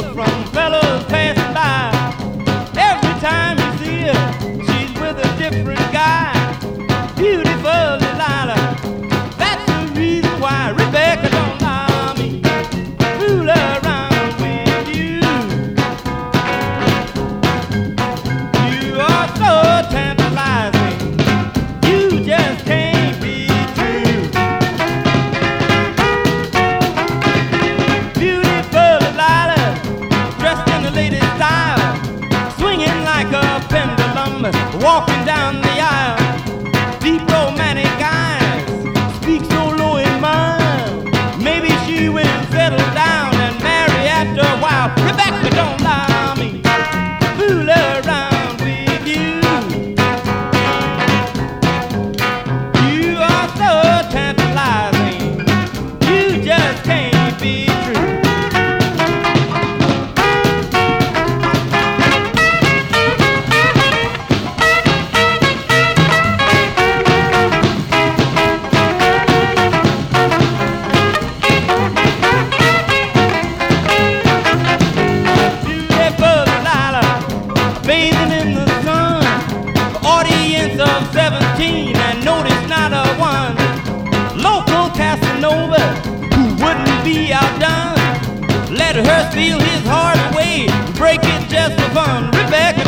look from fellows passing by. Every time you see her, she's with a different guy. Beautiful Delilah, that's the reason why Rebecca don't allow me fool around with you. You are so tantalizing, you just can't be true. Beautiful Delilah, dressed in the latest style, swinging like a pendulum, walking down the aisle. Deep romantic eyes, speak so low and mild. Maybe she will settle down and marry after a while. Rebecca don't allow me fool around with you. You are so tantalizing, you just can't be true. Bathing in the sun, audience of 17, and notice not a one. Local Casanova who wouldn't be outdone. Let her steal his heart away, break it just for fun. Rebecca